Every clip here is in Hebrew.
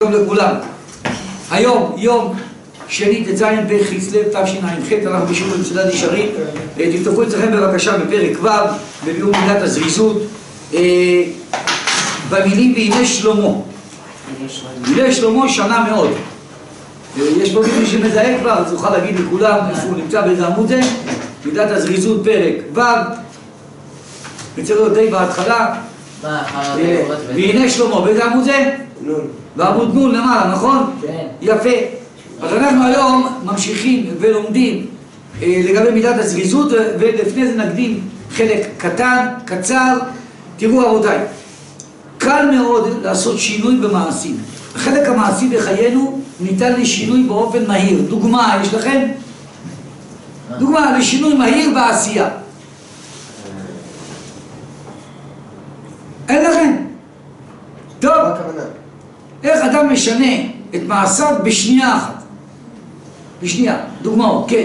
שלום לכולם. היום יום שני ט"ז בכסלו תשע"ח, אנחנו בשיעור במצודת ישרים. תפתחו אצלכם בבקשה בפרק ו' בביאור מילת הזריזות במילים והנה שלמה. הנה שלמה שנה מאוד. יש פה מישהו שמזהה כבר, אז נוכל להגיד לכולם איפה הוא נמצא באיזה עמוד זה. מילת הזריזות פרק ו' נצא לו די בהתחלה. והנה שלמה, באיזה עמוד זה? בעמוד נון למעלה, נכון? כן. יפה. אז אנחנו היום ממשיכים ולומדים לגבי מידת הזריזות, ולפני זה נקדים חלק קטן, קצר. תראו רבותיי, קל מאוד לעשות שינוי במעשים. החלק המעשי בחיינו ניתן לשינוי באופן מהיר. דוגמה, יש לכם? דוגמה לשינוי מהיר בעשייה. אין לכם? טוב. איך אדם משנה את מעשיו בשנייה אחת? בשנייה, דוגמאות, כן.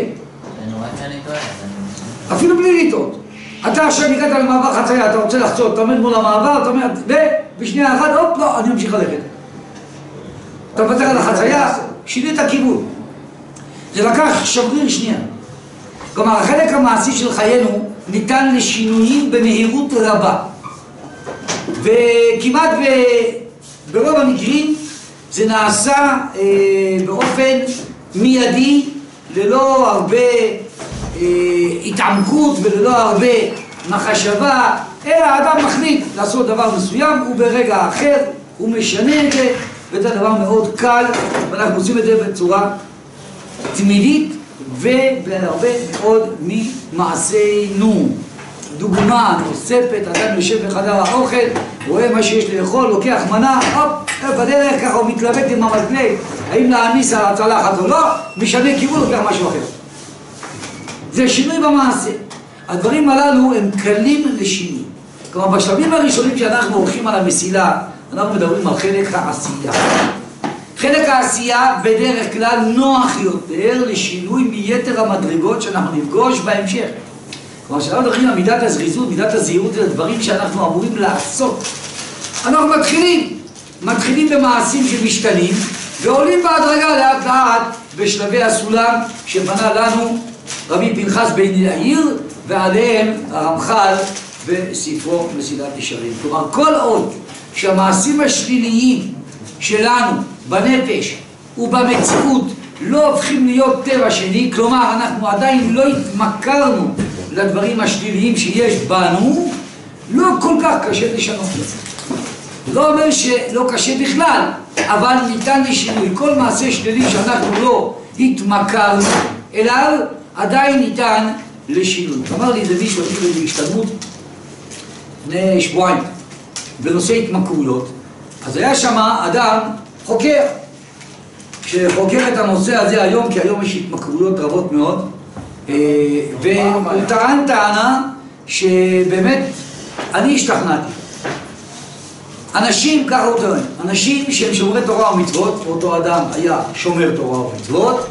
אפילו בלי לטעות. אתה עכשיו הגעת למעבר חצייה, אתה רוצה לחצות, אתה עומד מול המעבר, אתה אומר, ובשנייה אחת, הופ, לא, אני ממשיך ללכת. אתה מפתח על החצייה, שינית הכיוון. זה לקח שבריר שנייה. כלומר, החלק המעשי של חיינו ניתן לשינויים במהירות רבה. וכמעט ברוב המקרים זה נעשה באופן מיידי, ללא הרבה התעמקות וללא הרבה מחשבה, אלא האדם מחליט לעשות דבר מסוים וברגע אחר הוא משנה את זה, וזה דבר מאוד קל, ואנחנו עושים את זה בצורה תמידית ובהרבה מאוד ממעשינו. דוגמה נוספת, אדם יושב בחדר האוכל, רואה מה שיש לאכול, לוקח מנה, הופ, בדרך ככה הוא מתלבט עם המזלג, האם להעמיס על הצלחת או לא, משנה כיוון, לוקח משהו אחר. זה שינוי במעשה. הדברים הללו הם קלים לשינוי. כלומר, בשלבים הראשונים שאנחנו הולכים על המסילה, אנחנו מדברים על חלק העשייה. חלק העשייה בדרך כלל נוח יותר לשינוי מיתר המדרגות שאנחנו נפגוש בהמשך. כלומר, כשאנחנו הולכים על מידת הזריזות, מידת הזהירות, זה דברים שאנחנו אמורים לעשות. אנחנו מתחילים במעשים שמשתנים, ועולים בהדרגה לאט לאט בשלבי הסולם שבנה לנו רבי פנחס בן יאיר, ועליהם הרמח"ל בספרו מסילת ישרים. כלומר, כל עוד שהמעשים השליליים שלנו בנפש ובמציאות לא הופכים להיות טבע שני, כלומר, אנחנו עדיין לא התמכרנו לדברים השליליים שיש בנו, לא כל כך קשה לשנות את זה. לא אומר שלא קשה בכלל, אבל ניתן לשינוי. כל מעשה שלילי שאנחנו לא התמכרנו אליו, עדיין ניתן לשינוי. אמר לי, זה מישהו הייתי בהשתלמות לפני שבועיים בנושא התמכרויות, אז היה שם אדם חוקר שחוקר את הנושא הזה היום, כי היום יש התמכרויות רבות מאוד, והוא טען טענה שבאמת אני השתכנעתי. אנשים, ככה הוא טוען, אנשים שהם שומרי תורה ומצוות, אותו אדם היה שומר תורה ומצוות,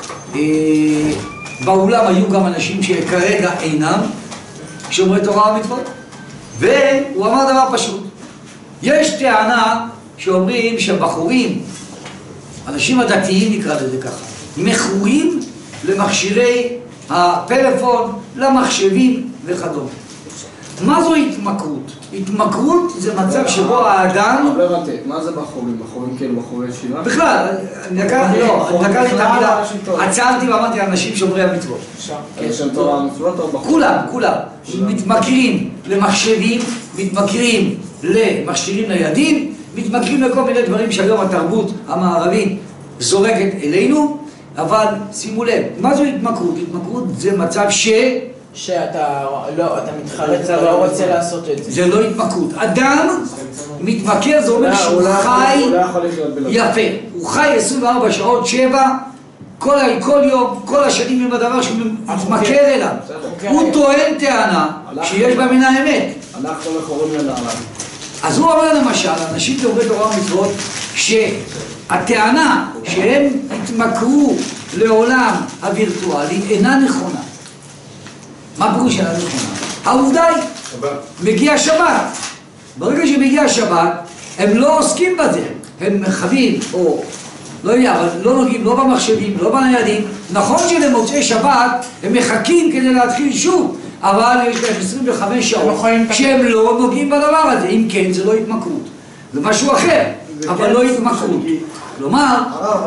באולם היו גם אנשים שכרגע אינם שומרי תורה ומצוות, והוא אמר דבר פשוט. יש טענה שאומרים שהבחורים, אנשים הדתיים נקרא לזה ככה, מכורים למכשירי הפלאפון, למחשבים וכדומה. מה זו התמכרות? התמכרות זה מצב שבו האדם... לא הבנתי, מה זה בחורים? בחורים כאילו בחורי ישיבה? בכלל, לקחתי את המילה, עצרתי ואמרתי אנשים שומרי המצוות. אנשים תורה המצוות או בחורים? כולם. מתמכרים למחשבים, מתמכרים למכשירים ניידים, מתמכרים לכל מיני דברים שהיום התרבות המערבית זורקת אלינו, אבל שימו לב, מה זו התמכרות? התמכרות זה מצב שאתה מתחרט, אתה לא רוצה לעשות את זה. זה לא התמכרות. אדם מתמכר, זה אומר שהוא חי יפה. הוא חי 24 שעות, 7, כל יום, כל השנים עם הדבר שהוא מתמכר אליו. הוא טוען טענה שיש בה מן האמת. אנחנו מכורים לנעליים. אז הוא אומר למשל, אנשים שומרי תורה ומצוות, שהטענה שהם התמכרו לעולם הווירטואלי אינה נכונה. מה פירוש אינה נכונה? העובדה היא, מגיע שבת. ברגע שמגיע שבת, הם לא עוסקים בזה. הם מכבים, או לא יודע, אבל לא נוגעים, לא במחשבים, לא בניידים. נכון שלמוצאי שבת הם מחכים כדי להתחיל שוב, אבל יש להם 25 שעות שהם לא נוגעים בדבר הזה. אם כן, זה לא התמכרות, זה משהו אחר, אבל לא התמכרות. כלומר,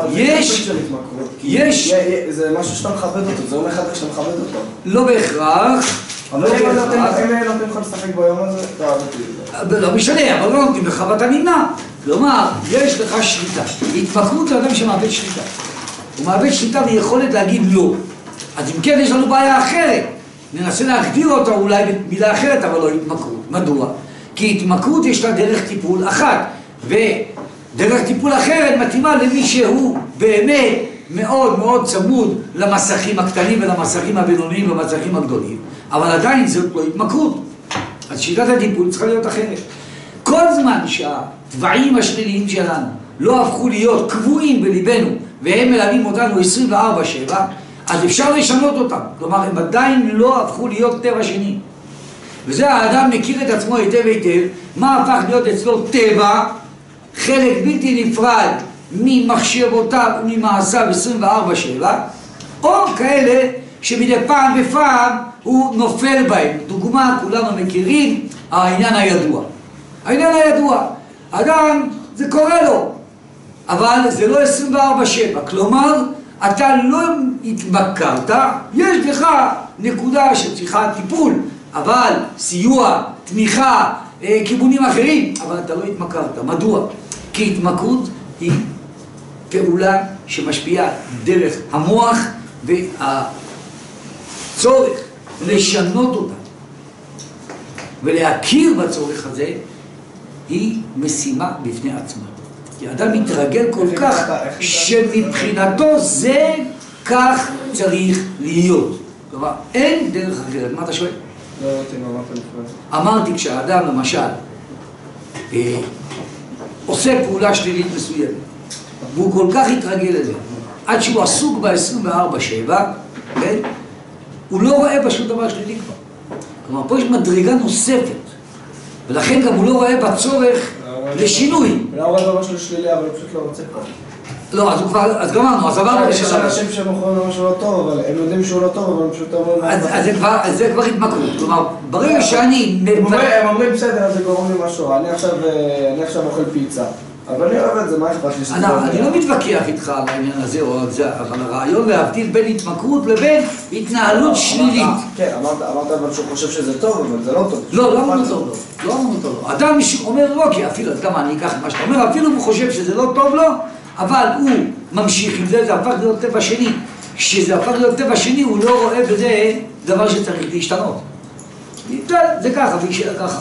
יש... זה משהו שאתה מכבד אותו, זה אומר לך שאתה מכבד אותו. לא בהכרח. אבל אם לא נותנים לך לשחק ביום הזה, לא משנה, אבל לא נותנים לך ואתה נמנע. כלומר, יש לך שליטה. התמכרות לאדם שמאבד שליטה. הוא מאבד שליטה ויכולת להגיד לא. אז אם כן, יש לנו בעיה אחרת. ננסה להגדיר אותה אולי במילה אחרת, אבל לא התמכרות. מדוע? כי התמכרות יש לה דרך טיפול אחת, ודרך טיפול אחרת מתאימה למי שהוא באמת מאוד מאוד צמוד למסכים הקטנים ולמסכים הבינוניים ולמסכים הגדולים, אבל עדיין זאת לא התמכרות. אז שיטת הטיפול צריכה להיות אחרת. כל זמן שהטבעים השליליים שלנו לא הפכו להיות קבועים בליבנו והם מלווים אותנו 24/7, אז אפשר לשנות אותם. כלומר, הם עדיין לא הפכו להיות טבע שני. וזה האדם מכיר את עצמו היטב היטב, מה הפך להיות אצלו טבע, חלק בלתי נפרד ממחשבותיו וממעשיו 24/7, או כאלה שמדי פעם בפעם הוא נופל בהם. דוגמה, כולנו מכירים, העניין הידוע. העניין הידוע, אדם, זה קורה לו, אבל זה לא 24/7, כלומר, אתה לא התמכרת, יש לך נקודה שצריכה טיפול, אבל סיוע, תמיכה, כיוונים אחרים, אבל אתה לא התמכרת. מדוע? כי התמכרות היא פעולה שמשפיעה דרך המוח, והצורך לשנות אותה ולהכיר בצורך הזה היא משימה בפני עצמה. כי האדם מתרגל כל כך שמבחינתו זה כך צריך להיות. כלומר, אין דרך אחרת. מה אתה שואל? לא ראיתי מה אמרת לפני. אמרתי, כשהאדם למשל עושה פעולה שלילית מסוימת והוא כל כך התרגל לזה עד שהוא עסוק ב-24/7, כן? הוא לא רואה בשום דבר שלילי כבר. כלומר, פה יש מדרגה נוספת, ולכן גם הוא לא רואה בצורך לשינוי. לא רואה דבר של שלילי, אבל הוא פשוט לא רוצה כבר. לא, אז הוא כבר, אז גמרנו, אז עברנו יש אנשים שהם יכולים לומר שהוא לא טוב, אבל הם יודעים שהוא לא טוב, אבל הם פשוט אומרים... אז זה כבר התמכרות. כלומר, ברגע שאני... הם אומרים בסדר, אז זה גורם לי משהו. אני עכשיו אוכל פיצה. אבל אני אוהב את זה, מה אכפת לי? אני לא מתווכח איתך על העניין הזה או על זה, אבל הרעיון להבדיל בין התמכרות לבין התנהלות שלילית. כן, אמרת אבל שהוא חושב שזה טוב, אבל זה לא טוב. לא אמרנו טוב, לא אמרנו טוב. אדם אומר לא, כי אפילו, אז כמה אני אקח את מה שאתה אומר, אפילו הוא חושב שזה לא טוב לו, אבל הוא ממשיך עם זה, זה הפך להיות טבע שני. כשזה הפך להיות טבע שני, הוא לא רואה בזה דבר שצריך להשתנות. זה ככה, ויישאר ככה.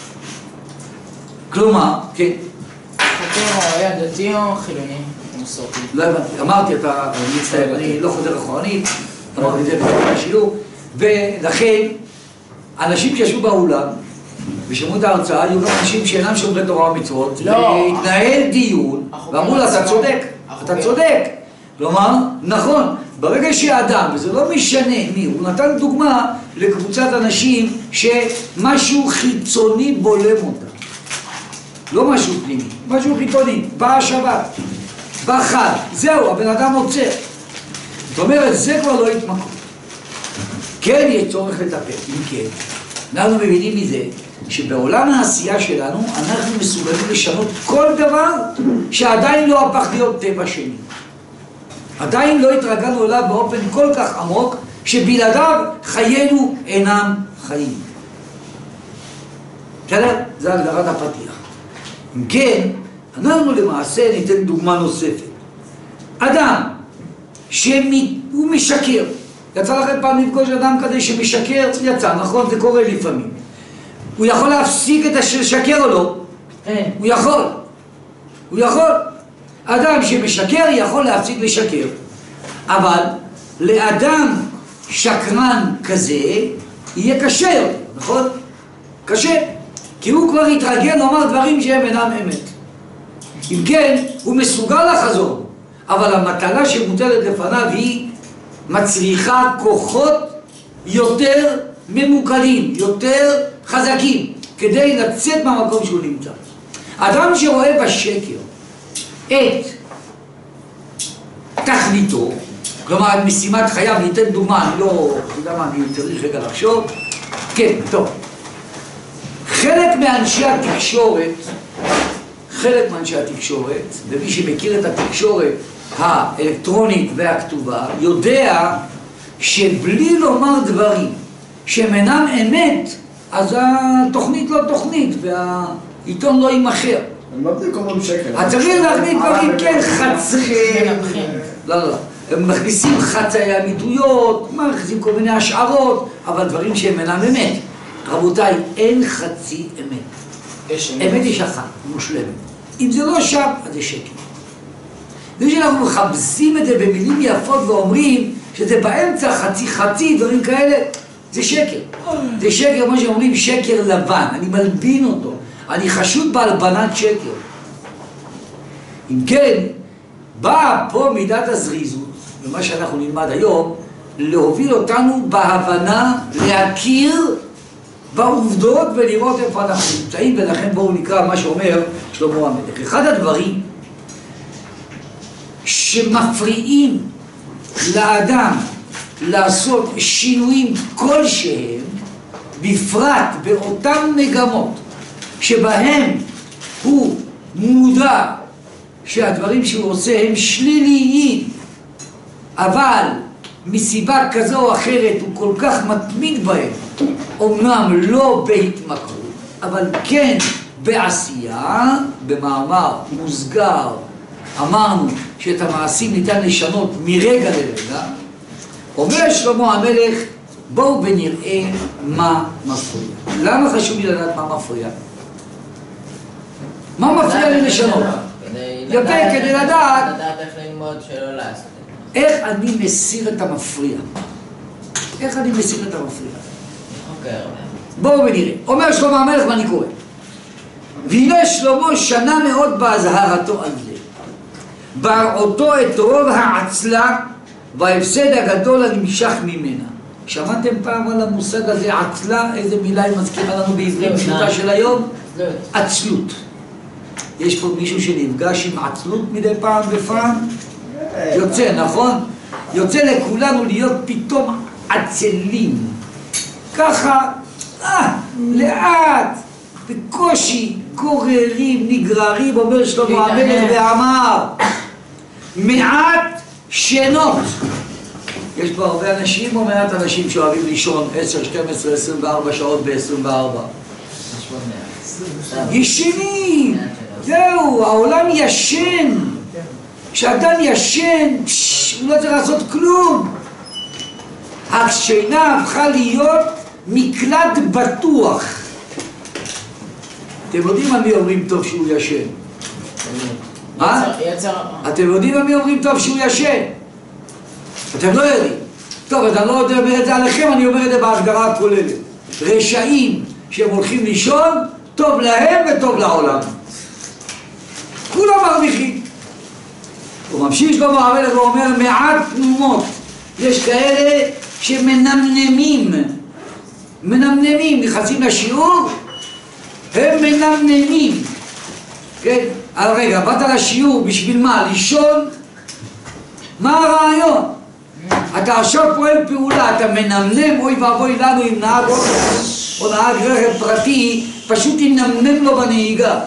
כלומר, כן. חוקר היה דתי או חילוני? מסורתי? לא הבנתי, אמרתי, אתה מצטער, אני לא חוזר אחורנית, אמרתי את זה בפני השיעור, ולכן, אנשים שישבו באולם ושמעו את ההרצאה, היו גם אנשים שאינם שומרי תורה ומצוות, והתנהל דיון, ואמרו לה, אתה צודק, אתה צודק. כלומר, נכון, ברגע שהאדם, וזה לא משנה מי, הוא נתן דוגמה לקבוצת אנשים שמשהו חיצוני בולם אותה. לא משהו פנימי, משהו חיצוני, בא השבת, בא חד, זהו, הבן אדם עוצר. זאת אומרת, זה כבר לא התמכרות. כן יש צורך לטפל, אם כן. אנחנו מבינים מזה שבעולם העשייה שלנו אנחנו מסוגלים לשנות כל דבר שעדיין לא הפך להיות טבע שני. עדיין לא התרגלנו אליו באופן כל כך עמוק שבלעדיו חיינו אינם חיים. בסדר? זה הגדרת הפתיח. אם כן, אנחנו למעשה ניתן דוגמה נוספת. אדם שהוא משקר. יצא לכם פעם לפגוש אדם כזה שמשקר? יצא, נכון? זה קורה לפעמים. הוא יכול להפסיק את השקר או לא? הוא יכול. הוא יכול. אדם שמשקר יכול להפסיק לשקר. אבל לאדם שקרן כזה יהיה קשה יותר, נכון? קשה. כי הוא כבר התרגל לומר דברים שהם אינם אמת. אם כן, הוא מסוגל לחזור, אבל המטלה שמוטלת לפניו היא מצריכה כוחות יותר ממוקדים, יותר חזקים, כדי לצאת מהמקום שהוא נמצא. אדם שרואה בשקר את תכליתו, כלומר את משימת חייו, ניתן דוגמה, אני לא יודע מה, אני צריך רגע לחשוב, כן, טוב. חלק מאנשי התקשורת, ומי שמכיר את התקשורת האלקטרונית והכתובה, יודע שבלי לומר דברים שהם אינם אמת, אז התוכנית לא תוכנית והעיתון לא יימכר. הם לא אומרים שקל. אז צריך להכניס דברים, כן, לא, הם מכניסים חצאי אמיתויות, מכניסים כל מיני השערות, אבל דברים שהם אינם אמת. רבותיי, אין חצי אמת. אמת יש אחת, מושלמת. אם זה לא שם, אז זה שקר. זה שאנחנו מחפשים את זה במילים יפות ואומרים שזה באמצע חצי, דברים כאלה, זה שקר. זה שקר, מה שאומרים שקר לבן, אני מלבין אותו. אני חשוד בהלבנת שקר. אם כן, באה פה מידת הזריזות, ומה שאנחנו נלמד היום, להוביל אותנו בהבנה, להכיר בעובדות ולראות איפה אנחנו נמצאים, ולכן בואו נקרא מה שאומר שלמה המלך. אחד הדברים שמפריעים לאדם לעשות שינויים כלשהם, בפרט באותן מגמות שבהם הוא מודע שהדברים שהוא עושה הם שליליים, אבל מסיבה כזו או אחרת הוא כל כך מתמיד בהם, אומנם לא בהתמכרות, אבל כן בעשייה. במאמר מוסגר אמרנו שאת המעשים ניתן לשנות מרגע לרגע. אומר שלמה המלך, בואו ונראה מה מפריע. למה חשוב לי לדעת מה מפריע? מה מפריע לי לשנות? יפה, כדי לדעת איך ללמוד שלא לעשות. איך אני מסיר את המפריע. איך אני מסיר את המפריע? בואו ונראה. אומר שלמה המלך מה אני קורא. והנה שלמה שנה מאוד בהזהרתו על זה, בראותו את רוב העצלה וההפסד הגדול הנמשך ממנה. שמעתם פעם על המושג הזה עצלה? איזה מילה היא מזכירה לנו בעברית פשוטה של היום? עצלות. יש פה מישהו שנפגש עם עצלות מדי פעם בפעם? יוצא, נכון? יוצא לכולנו להיות פתאום עצלים. ככה, לאט, בקושי, גוררים, נגררים, אומר שלמה המלך ואמר, מעט שינות. יש פה הרבה אנשים או מעט אנשים שאוהבים לישון 10, 12, 24 שעות ב-24? ישנים, זהו, העולם ישן. כשאדם ישן, הוא לא צריך לעשות כלום. השינה הפכה להיות מקלט בטוח. אתם יודעים מה מי אומרים טוב שהוא ישן? אתם יודעים מה מי אומרים טוב שהוא ישן? אתם לא יודעים. טוב, אתה לא אומר את זה עליכם, אני אומר את זה בהגדרה הכוללת. רשעים שהם הולכים לישון, טוב להם וטוב לעולם. כולם מרוויחים. הוא ממשיך שלמה המלך ואומר, מעט תנומות. יש כאלה שמנמנמים. נכנסים לשיעור, הם מנמנמים. כן? רגע, באת לשיעור בשביל מה? לישון? מה הרעיון? אתה עכשיו פועל פעולה, אתה מנמנם, אוי ואבוי לנו עם נהג או נהג רכב פרטי, פשוט ינמנם לו בנהיגה.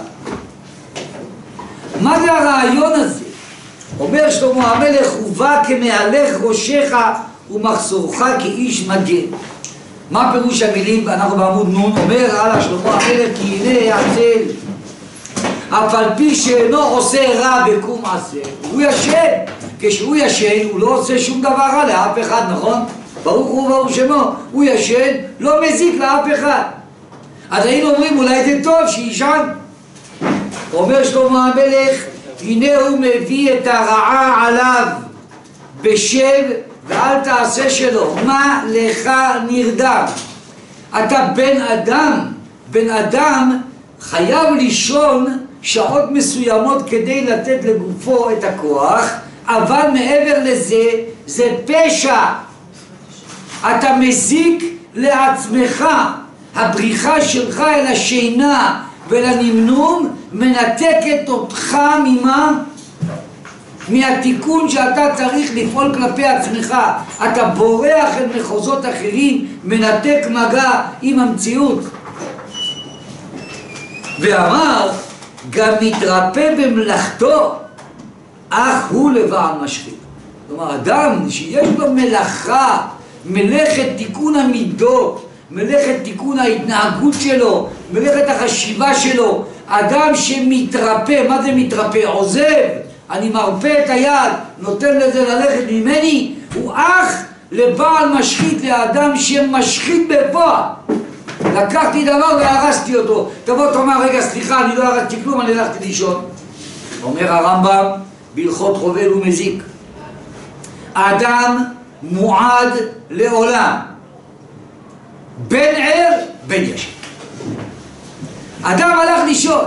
מה זה הרעיון הזה? אומר שלמה המלך, ובא כמהלך ראשך ומחסורך כאיש מגן. מה פירוש המילים? אנחנו בעמוד נון, אומר הלאה שלמה המלך, כי הנה עצל, אף על פי שאינו עושה רע בקום עשה, הוא ישן. כשהוא ישן הוא לא עושה שום דבר רע לאף אחד, נכון? ברוך הוא וברוך שמו, הוא ישן, לא מזיק לאף אחד. אז היינו אומרים אולי זה טוב שישן. אומר שלמה המלך, הנה הוא מביא את הרעה עליו בשב ואל תעשה שלו. מה לך נרדם? אתה בן אדם חייב לישון שעות מסוימות כדי לתת לגופו את הכוח, אבל מעבר לזה זה פשע. אתה מזיק לעצמך. הבריחה שלך אל השינה ולנמנום מנתקת אותך ממה? מהתיקון שאתה צריך לפעול כלפי עצמך. אתה בורח אל מחוזות אחרים, מנתק מגע עם המציאות. ואמר, גם מתרפא במלאכתו, אך הוא לבעל משחית. כלומר, אדם שיש לו מלאכה, מלאכת תיקון המידות, מלאכת תיקון ההתנהגות שלו, מלאכת החשיבה שלו, אדם שמתרפא, מה זה מתרפא? עוזב, אני מרפא את היד, נותן לזה ללכת ממני, הוא אח לבעל משחית, לאדם שמשחית בפועל. לקחתי דבר והרסתי אותו. תבוא תאמר, רגע סליחה, אני לא הרסתי כלום, אני הלכתי לישון. אומר הרמב"ם בהלכות חובל ומזיק, האדם מועד לעולם, בין ער בין ישן. אדם הלך לישון,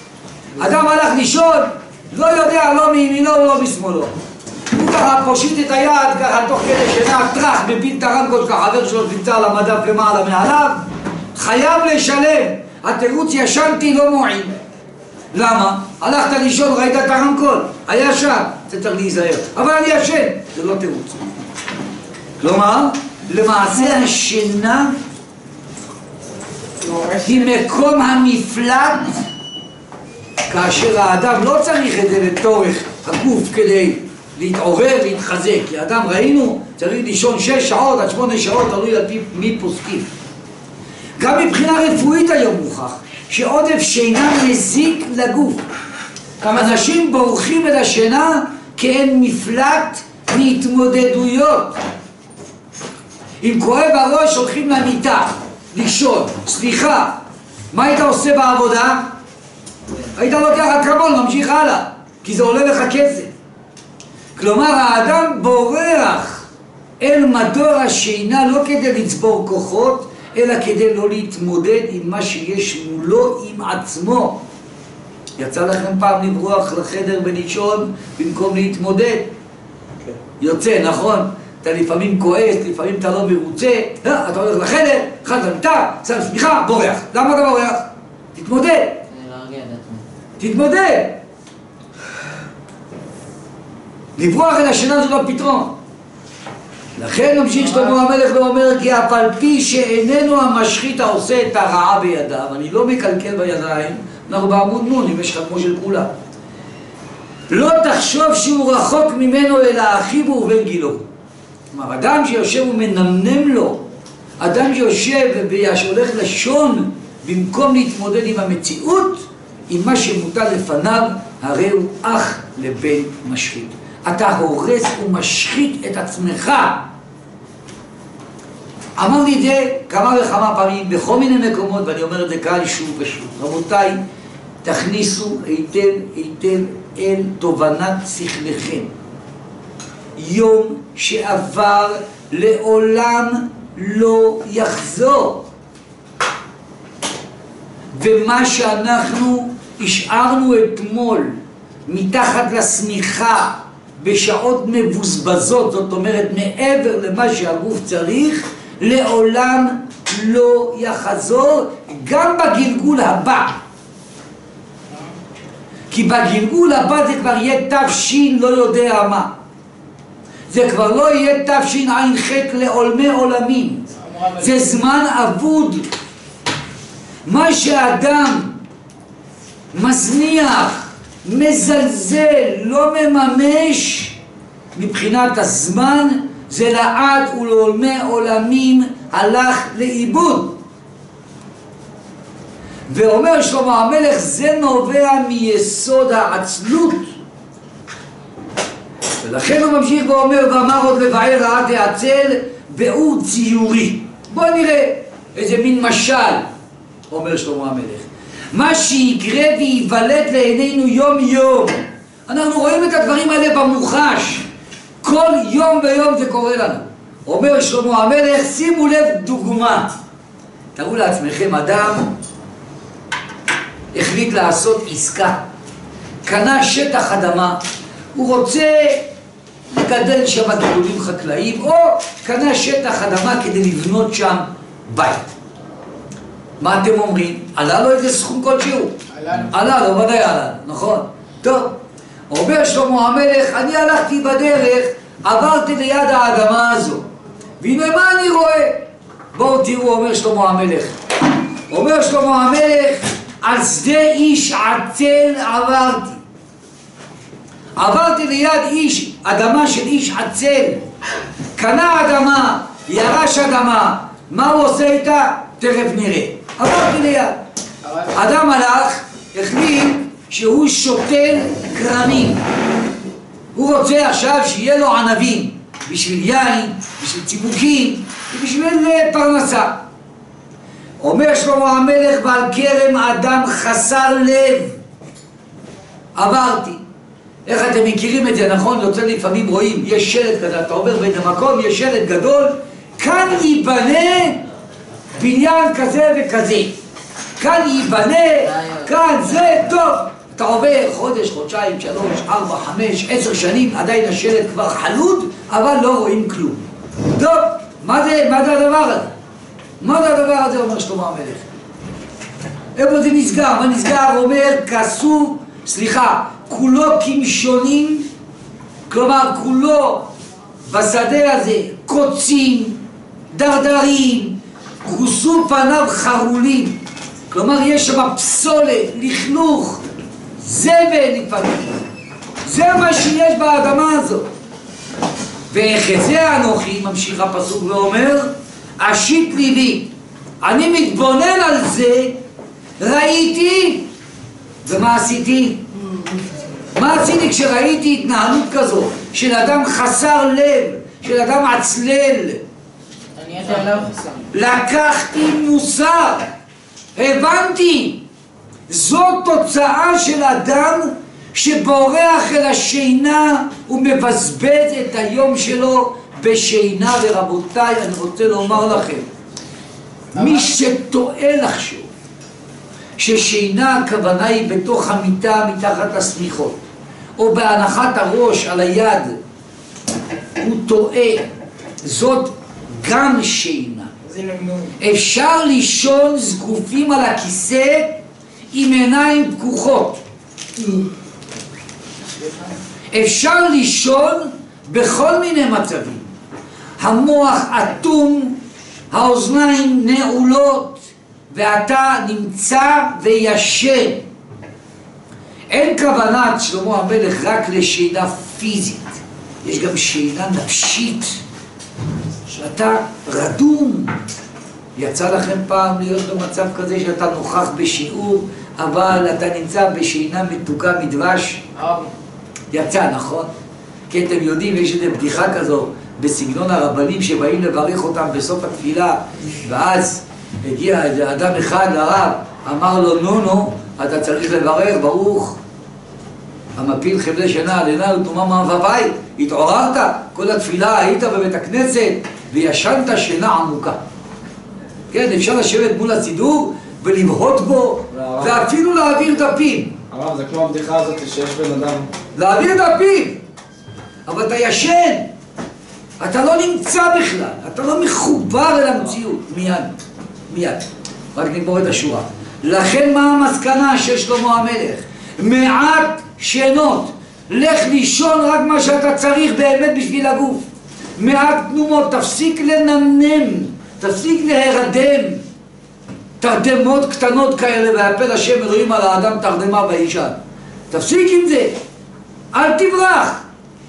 לא יודע לא מימינו ולא משמאלו. הוא ככה פושיט את היד, ככה תוך כדי שינה, טרח, מפיל את הרמקול, כחבר שלו נמצא על המדף למעלה מעליו, חייב לשלם. התירוץ ישנתי לא מועיל. למה? הלכת לישון, ראית את הרמקול, היה שם, זה צריך להיזהר. אבל אני ישן, זה לא תירוץ. כלומר, למעשה השינה היא מקום המפלט, כאשר האדם לא צריך את זה לתורך הגוף כדי להתעורר, להתחזק. כי האדם, ראינו, צריך לישון 6 שעות עד 8 שעות, תלוי על פי מי פוסקים. גם מבחינה רפואית היום מוכח שעודף שינה מזיק לגוף. אנשים בורחים את השינה כאין מפלט מהתמודדויות. אם כואב הראש הולכים למיטה לישון. סליחה, מה היית עושה בעבודה? היית לוקח אקמול, ממשיך הלאה, כי זה עולה לך כסף. כלומר, האדם בורח אל מדור השינה לא כדי לצבור כוחות, אלא כדי לא להתמודד עם מה שיש מולו, עם עצמו. יצא לכם פעם לברוח לחדר ולישון במקום להתמודד? יוצא, נכון? אתה לפעמים כועס, לפעמים אתה לא מרוצה, אתה הולך לחדר, אחד למיטה, שם סמיכה, בורח. למה אתה בורח? תתמודד. תתמודד. לברוח אל השינה זה לא פתרון. לכן ממשיך שלמה המלך ואומר, כי אף על פי שאיננו המשחית העושה את הרעה בידיו, אני לא מקלקל בידיים, אנחנו בעמוד נון, אם יש לך כמו של כולם. לא תחשוב שהוא רחוק ממנו אלא אחיו ובן גילו. כלומר, אדם שיושב ומנמנם לו, אדם שיושב והולך לשון, במקום להתמודד עם המציאות, עם מה שמוטל לפניו, הרי הוא אח לבן משחית. אתה הורס ומשחית את עצמך. אמרתי את זה כמה וכמה פעמים בכל מיני מקומות, ואני אומר את זה כאן שוב ושוב. רבותיי, תכניסו היטב היטב אל תובנת שכלכם. יום שעבר לעולם לא יחזור. ומה שאנחנו השארנו אתמול מתחת לשמיכה בשעות מבוזבזות, זאת אומרת מעבר למה שהגוף צריך, לעולם לא יחזור, גם בגלגול הבא. כי בגלגול הבא זה כבר יהיה תפשין לא יודע מה. זה כבר לא יהיה תשע"ח לעולמי עולמים. זה זמן אבוד. מה שאדם מזניח, מזלזל, לא מממש מבחינת הזמן, זה לעד ולעולמי עולמים הלך לאיבוד. ואומר שלמה המלך, זה נובע מיסוד העצלות. ולכן הוא ממשיך ואומר, ואמר עוד לבער רעה תעצל, באור ציורי. בואו נראה איזה מין משל, אומר שלמה המלך. מה שיקרה ויוולד לעינינו יום יום. אנחנו רואים את הדברים האלה במוחש. כל יום ויום זה קורה לנו. אומר שלמה המלך, שימו לב דוגמה. תראו לעצמכם, אדם החליט לעשות עסקה. קנה שטח אדמה, הוא רוצה לגדל שם גידולים חקלאיים, או קנה שטח אדמה כדי לבנות שם בית. מה אתם אומרים? עלה לו איזה סכום כלשהו? עלה לו, ודאי עלה, נכון? טוב, אומר שלמה המלך, אני הלכתי בדרך, עברתי ליד האדמה הזו, והנה מה אני רואה? בואו תראו, אומר שלמה המלך. אומר שלמה המלך, על שדה איש עצל עברתי. עברתי ליד אדמה של איש עצל. קנה אדמה, ירש אדמה, מה הוא עושה איתה? תכף נראה. עברתי ליד. אדם הלך, החליט שהוא שותל קרנים. הוא רוצה עכשיו שיהיה לו ענבים, בשביל יין, בשביל צימוקים, ובשביל פרנסה. אומר שלמה המלך, ועל כרם אדם חסר לב עברתי. איך אתם מכירים את זה, נכון? יוצא לפעמים רואים, יש שלט כזה, אתה עובר באיזה מקום, יש שלט גדול, כאן ייבנה בניין כזה וכזה. כאן ייבנה, כאן זה טוב. אתה עובר חודש, חודשיים, 3, 4, 5, 10 שנים, עדיין השלט כבר חלוד, אבל לא רואים כלום. טוב, מה זה הדבר הזה? מה זה הדבר הזה, אומר שלמה המלך? איפה זה נסגר? מה נסגר? אומר, כולו כמשונים, כלומר כולו בשדה הזה קוצים, דרדרים, כוסו פניו חרולים, כלומר יש שם פסולת, לכלוך, זבל לפעמים. זה מה שיש באדמה הזאת. ואחזה אנוכי, ממשיך הפסוק ואומר, אשית ליבי, אני מתבונן על זה, ראיתי, ומה עשיתי? מה עשיתי כשראיתי התנהלות כזו של אדם חסר לב, של אדם עצלל? לקחתי מוסר, הבנתי, זאת תוצאה של אדם שבורח אל השינה ומבזבז את היום שלו בשינה. ורבותיי, אני רוצה לומר לכם, מי שטועה לחשוב ששינה הכוונה היא בתוך המיטה מתחת לסמיכות או בהנחת הראש על היד, הוא טועה. זאת גם שינה. אפשר לישון זקופים על הכיסא עם עיניים פקוחות. אפשר לישון בכל מיני מצבים. המוח אטום, האוזניים נעולות, ואתה נמצא וישן. אין כוונת שלמה המלך רק לשינה פיזית, יש גם שינה נפשית, שאתה רדום. יצא לכם פעם להיות במצב כזה שאתה נוכח בשיעור אבל אתה נמצא בשינה מתוקה מדבש? יצא, נכון? כי אתם יודעים, יש איזו בדיחה כזו בסגנון הרבנים שבאים לברך אותם בסוף התפילה, ואז הגיע איזה אדם אחד לרב, אמר לו, נו, אתה צריך לברך, ברוך המפיל חבלי שינה עלינו ותאמר בבית. התעוררת, כל התפילה היית בבית הכנסת וישנת שינה עמוקה. כן, אפשר לשבת מול הסידור ולבהות בו ואפילו להעביר דפים. הרב, זה כמו הבדיחה הזאת שיש בן אדם להעביר דפים, אבל אתה ישן, אתה לא נמצא בכלל, אתה לא מחובר אל המציאות. מיד רק נגמור את השורה. לכן מה המסקנה של שלמה המלך? מעט שינות, לך לישון רק מה שאתה צריך באמת בשביל הגוף. מעט תנומות, תפסיק לנמנם, תפסיק להרדם. תרדמות קטנות כאלה, והפל השם אלוהים על האדם תרדמה באישה. תפסיק עם זה, אל תברח,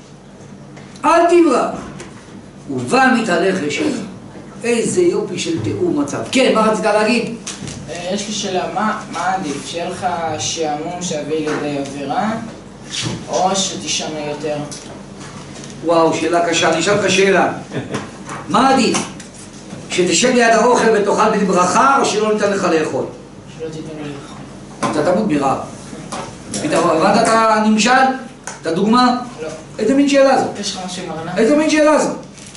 אל תברח. ובא מתהלך לשם. איזה יופי של תיאור מצב. כן, מה רצית להגיד? יש לי שאלה, מה עדיף? שיהיה לך שעמום שיביא לידי עבירה, או שתישנה יותר? וואו, שאלה קשה. אני אשאל לך שאלה. מה עדיף? שתשב ליד האוכל ותאכל בלי ברכה, או שלא ניתן לך לאכול? שלא תיתן לי לאכול. אתה תמות מרעב. הבנת את הנמשל? את הדוגמה? לא. איזה מין שאלה זו? יש לך משהו עם ארנב? איזה מין שאלה זו?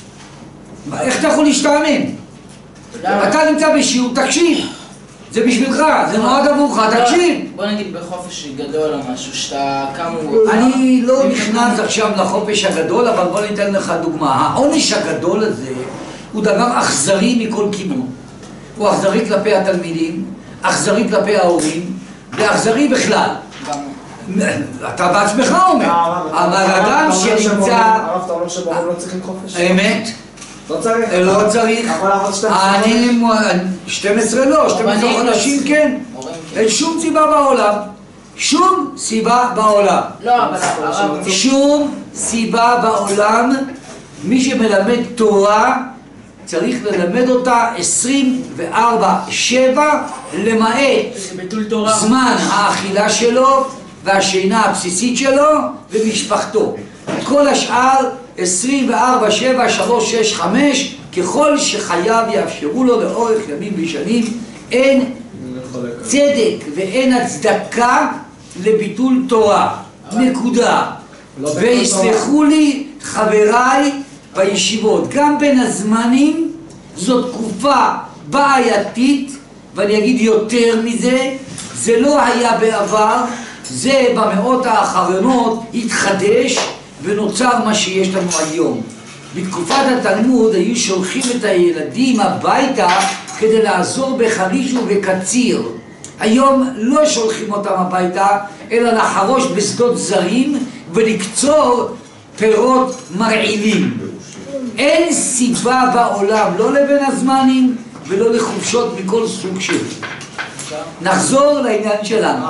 איך אתה יכול להשתעמם? אתה נמצא בשיעור, תקשיב. זה בשבילך, זה נועד עבורך, תקשיב. בוא נגיד בחופש גדול או משהו, שאתה קם... אני לא נכנס עכשיו לחופש הגדול, אבל בוא ניתן לך דוגמה. העונש הגדול הזה הוא דבר אכזרי מכל כיוון. הוא אכזרי כלפי התלמידים, אכזרי כלפי ההורים, ואכזרי בכלל. אתה בעצמך אומר, אבל אדם שנמצא... הרב, אתה אומר שבורים לא צריכים חופש? אמת? לא צריך? לא צריך. יכול לעבוד 12 חודש? 12 לא, 12 חודשים כן. אין שום סיבה בעולם. שום סיבה בעולם. לא, אבל הרב... שום סיבה בעולם. מי שמלמד תורה צריך ללמד אותה 24/7 למעט זמן האכילה שלו והשינה הבסיסית שלו ומשפחתו. כל השאר 24/7, 3, 6, 5, ככל שחייו יאפשרו לו לאורך ימים ושנים. אין צדק ואין הצדקה לביטול תורה. נקודה. ויסלחו לי חבריי בישיבות, גם בין הזמנים זאת תקופה בעייתית, ואני אגיד יותר מזה, זה לא היה בעבר, זה במאות האחרונות התחדש ונוצר מה שיש לנו היום. בתקופת התלמוד היו שולחים את הילדים הביתה כדי לעזור בחריש ובקציר. היום לא שולחים אותם הביתה, אלא לחרוש בשדות זרים ולקצור פירות מרעילים. אין סיבה בעולם, לא לבין הזמנים ולא לחופשות מכל סוג של. נחזור לעניין שלנו.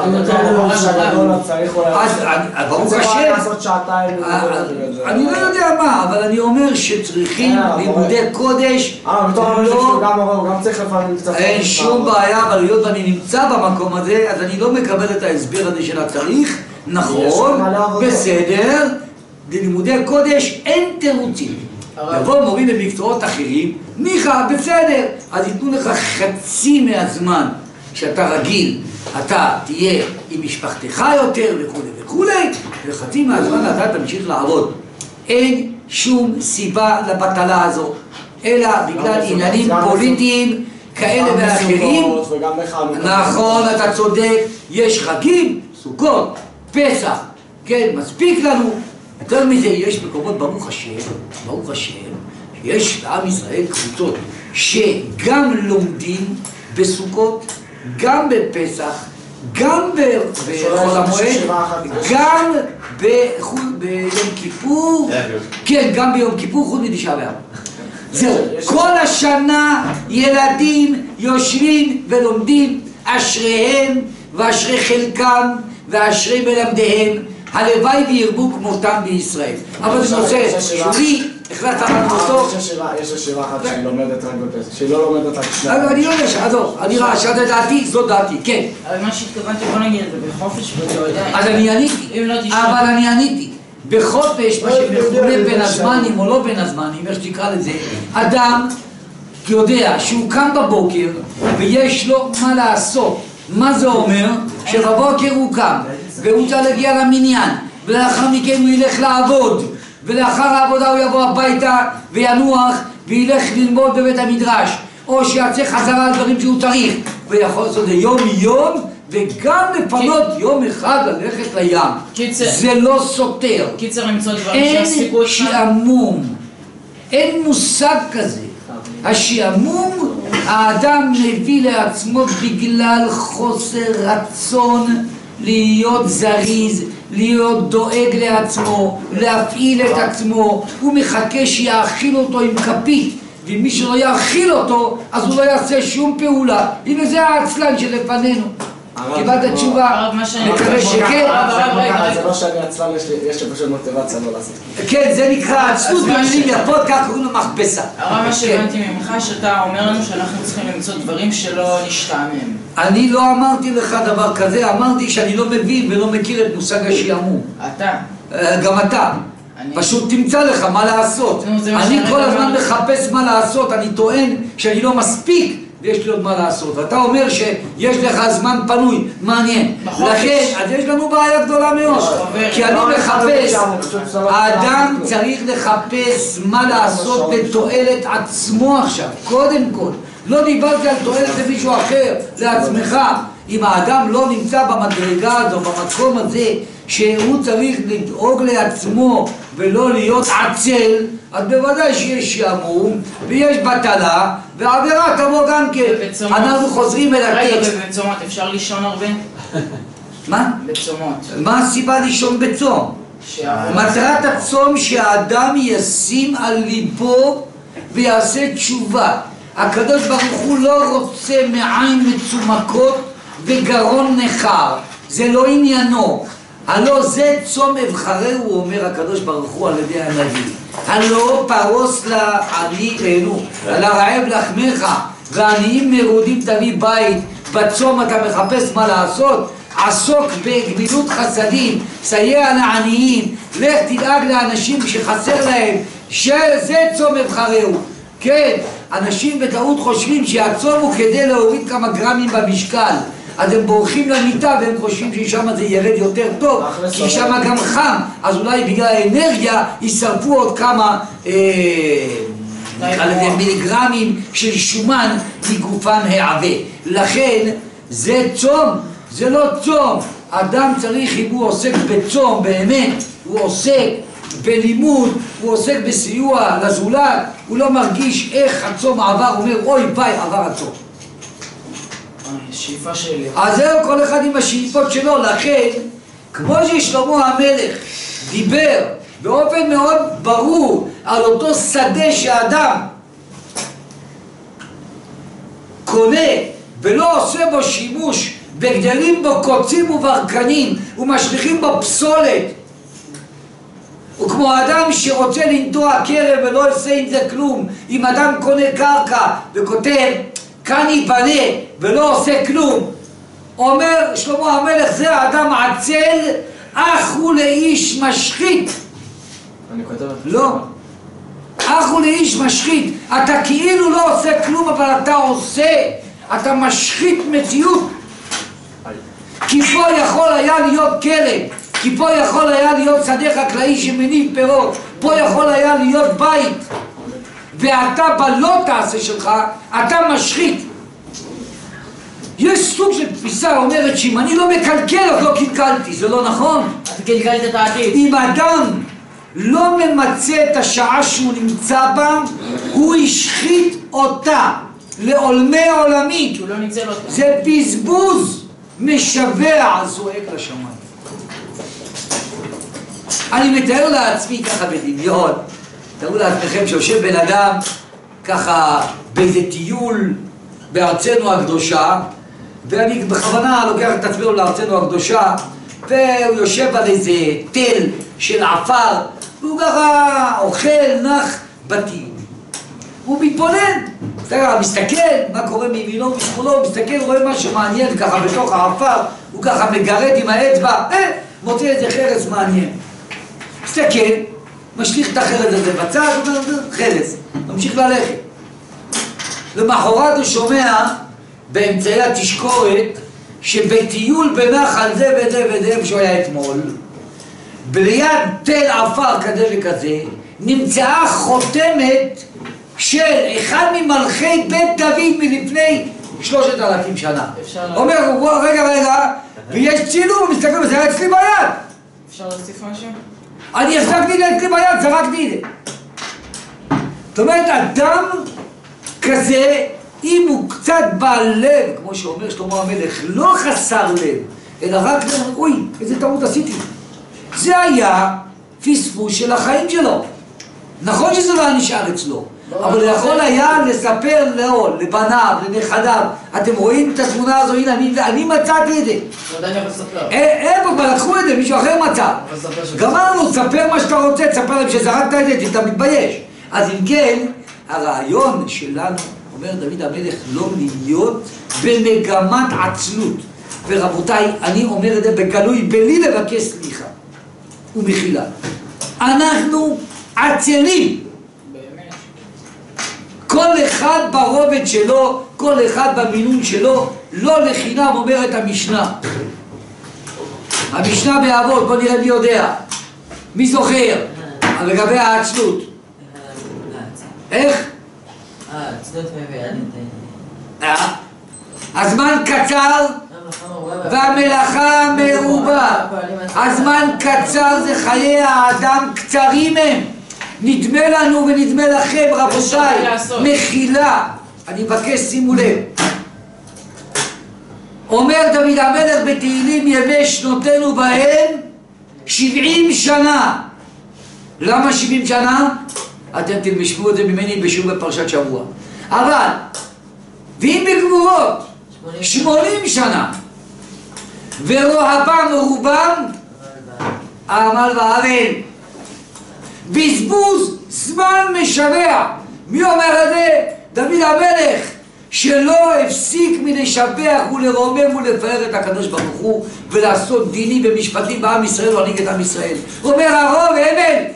ברוך השם, אני לא יודע מה, אבל אני אומר שצריכים לימודי קודש. אין שום בעיה, אבל היות ואני נמצא במקום הזה, אז אני לא מקבל את ההסבר הזה של התאריך. נכון, בסדר, ללימודי קודש אין תירוצים. יבוא מורים במקצועות אחרים, ניחא, בסדר, אז ייתנו לך חצי מהזמן שאתה רגיל, אתה תהיה עם משפחתך יותר וכו' וכו', וחצי מהזמן אתה תמשיך לעבוד. אין שום סיבה לבטלה הזו, אלא בגלל עניינים פוליטיים כאלה ואחרים. נכון, אתה צודק, יש חגים, סוכות, פסח, כן, מספיק לנו. יותר מזה, יש מקומות, ברוך השם, יש לעם ישראל קבוצות שגם לומדים בסוכות, גם בפסח, גם בחול המועד, גם ביום כיפור, כן, גם ביום כיפור, חוץ מתשעה באב. זהו, כל השנה ילדים יושבים ולומדים, אשריהם ואשרי חלקם ואשרי מלמדיהם, הלוואי וירבו כמותם בישראל. אבל זה נושא שולי, החלטת לנו אותו. יש ישיבה אחת שהיא לומדת רק בפסח, שהיא לא לומדת רק שני. אני לא יודע, עזוב, אני ראה שאת דעתי, זאת דעתי, כן. אבל מה שהתכוונתי, בוא נגיד את זה בחופש ואתה יודע. אז אני עניתי, בחופש, מה שמכונה בין הזמנים או לא בין הזמנים, איך שתקרא לזה, אדם יודע שהוא קם בבוקר ויש לו מה לעשות. מה זה אומר? שבבוקר הוא קם והוא צריך להגיע למניין, ולאחר מכן הוא ילך לעבוד, ולאחר העבודה הוא יבוא הביתה וינוח וילך ללמוד בבית המדרש, או שיצא חזרה על דברים שהוא צריך, ויכול לעשות את זה יום וגם לפנות יום אחד ללכת לים. זה לא סותר. קיצר למצוא דברים שיפסיקו אין שעמום, אין מושג כזה. השעמום האדם מביא לעצמו בגלל חוסר רצון להיות זריז, להיות דואג לעצמו, להפעיל את עצמו. הוא מחכה שיאכיל אותו עם כפית, ואם מי שלא יאכיל אותו אז הוא לא יעשה שום פעולה. הנה זה העצלן שלפנינו. קיבלת תשובה, מקווה שכן. זה לא שאני עצלן, יש לי פשוט מוטיבציה לא לעשות. כן, זה נקרא עצלות במילים יפות, כך קוראים לו מכבסה. הרב, מה שהבנתי ממך, שאתה אומר לנו שאנחנו צריכים למצוא דברים שלא נשתעמם. אני לא אמרתי לך דבר כזה, אמרתי שאני לא מבין ולא מכיר את מושג השעמום. אתה? גם אתה. פשוט תמצא לך מה לעשות. אני כל הזמן מחפש מה לעשות, אני טוען שאני לא מספיק ויש לי עוד מה לעשות. ואתה אומר שיש לך זמן פנוי, מעניין. לכן, אז יש לנו בעיה גדולה מאוד. כי אני מחפש, האדם צריך לחפש מה לעשות לתועלת עצמו עכשיו, קודם כל. לא דיברתי על תועלת למישהו אחר, לעצמך. אם האדם לא נמצא במדרגה הזו, במקום הזה, שהוא צריך לדאוג לעצמו ולא להיות עצל, אז בוודאי שיש שעמום ויש בטלה והעבירה תבוא גם כן. אנחנו חוזרים אל הטקסט. רגע, ובצומת אפשר לישון הרבה? מה? בצומות. מה הסיבה לישון בצום? מטרת הצום שהאדם ישים על ליבו ויעשה תשובה. הקדוש ברוך הוא לא רוצה מעין מצומקות וגרון נחר, זה לא עניינו. הלא זה צום אבחרהו, אומר הקדוש ברוך הוא על ידי הנביא. הלא פרוס לענינו, לרעב לחמך, ועניים מרודים תביא בית. בצום אתה מחפש מה לעשות? עסוק בגמילות חסדים, סייע לעניים, לך תדאג לאנשים שחסר להם, שזה צום אבחרהו. כן, אנשים בטעות חושבים שהצום הוא כדי להוריד כמה גרמים במשקל, אז הם בורחים למיטה והם חושבים ששם זה ירד יותר טוב, כי שם גם חם, אז אולי בגלל האנרגיה יישרפו עוד כמה מיליגרמים של שומן מגופן העבה. לכן זה צום, זה לא צום. אדם צריך, אם הוא עוסק בצום באמת, הוא עוסק בלימוד, הוא עוסק בסיוע לזולת, הוא לא מרגיש איך הצום עבר, הוא אומר אוי ביי עבר הצום. השאיפה שלי. אז זהו, כל אחד עם השאיפות שלו. לכן, כמו ששלמה המלך דיבר באופן מאוד ברור על אותו שדה שאדם קונה ולא עושה בו שימוש, וגדלים בו קוצים וברקנים ומשליכים בו פסולת, וכמו אדם שרוצה לנטוע קרב ולא עושה עם זה כלום. אם אדם קונה קרקע וכותב כאן ייבנה ולא עושה כלום, אומר שלמה המלך זה האדם עצל, אך הוא לאיש משחית. אני כותב את זה. לא, אך הוא לאיש משחית. אתה כאילו לא עושה כלום, אבל אתה עושה, אתה משחית מציאות. כי פה יכול היה להיות כלב, כי פה יכול היה להיות שדה חקלאי שמניב פירות, פה יכול היה להיות בית, ואתה בלא תעשה שלך, אתה משחית. יש סוג של תפיסה אומרת שאם אני לא מקלקל אז לא קלקלתי, זה לא נכון. אתה קלקלת את העתיד. אם אדם לא ממצא את השעה שהוא נמצא בה, הוא השחית אותה לעולמי עולמית. הוא לא ניצל אותה. זה בזבוז משווה זועק לשמיים. אני מתאר לעצמי ככה בדמיון, תראו לעצמכם שיושב בן אדם ככה באיזה טיול בארצנו הקדושה, ואני בכוונה לוקח את עצמנו לארצנו הקדושה, והוא יושב על איזה תל של עפר, והוא ככה אוכל נח בטיול. הוא מתבונן, מסתכל מה קורה מימינו ומשמאלו, הוא מסתכל, רואה משהו מעניין ככה בתוך העפר, הוא ככה מגרד עם האצבע, מוצא איזה חרס מעניין. מסתכל, משליך את החרס הזה בצד, חרס, ממשיך ללכת. למחרת הוא שומע באמצעי התשקורת שבטיול בנחל זה וזה וזה שהוא היה אתמול, ליד תל עפר כזה וכזה, נמצאה חותמת של אחד ממלכי בית דוד מלפני 3,000 שנה. אומר, רגע, ויש צילום, מסתכל, זה היה אצלי ביד. אפשר להוסיף משהו? אני החזקתי את זה אצלי ביד, זרקתי את זה. זאת אומרת, אדם כזה, אם הוא קצת בעל לב, כמו שאומר שלמה המלך, לא חסר לב, אלא רק, אוי, איזה טעות עשיתי. זה היה פספוס של החיים שלו. נכון שזה לא היה נשאר אצלו, אבל הוא יכול היה לספר לו, לבניו, לנכדיו. אתם רואים את התמונה הזו, הנה, אני מצאתי את זה. איפה, כבר לקחו את זה, מישהו אחר מצא. גמרנו, תספר מה שאתה רוצה, תספר להם שזרקת את זה, אתה מתבייש. אז אם כן, הרעיון שלנו, אומר דוד המלך, לא להיות במגמת עצלות. ורבותיי, אני אומר את זה בגלוי, בלי לבקש סליחה ומחילה. אנחנו עצלים. כל אחד ברובד שלו, כל אחד במינון שלו, לא לחינם אומרת המשנה. המשנה באבות, בוא נראה מי יודע. מי זוכר? לגבי העצלות. איך? העצלות מביאה. הזמן קצר והמלאכה מרובה. הזמן קצר זה חיי האדם קצרים הם. נדמה לנו ונדמה לכם, רבותיי, מחילה. אני מבקש, שימו לב. אומר דוד המלך בתהילים, ימי שנותינו בהם 70 שנה. למה 70 שנה? אתם תשמעו את זה ממני בשיעור בפרשת שבוע. אבל, ואם בגבורות 80 שנה, ורוחבם ורובם העמל והעוול, בזבוז זמן משווע. מי אומר את זה? דוד המלך, שלא הפסיק מלשבח ולרומם ולפאר את הקדוש ברוך הוא ולעשות דינים ומשפטים בעם ישראל ולהנהיג את עם ישראל. אומר הרוב הבל,